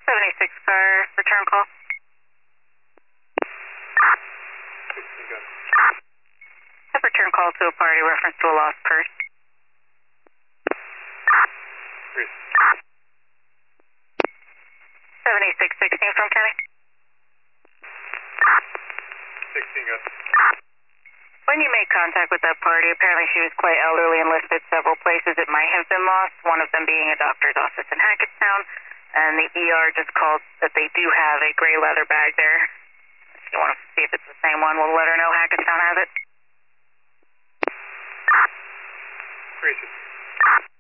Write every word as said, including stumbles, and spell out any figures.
seventy-six car, return call. Have return call to a party reference to a lost purse. seventy-six sixteen from Kenny. sixteen, good. When you made contact with that party, apparently she was quite elderly and listed several places it might have been lost, one of them being a doctor's office in Hackettstown, and the E R just called that they do have a gray leather bag there. If you want to see if it's the same one, we'll let her know Hackettstown has it. Appreciate it.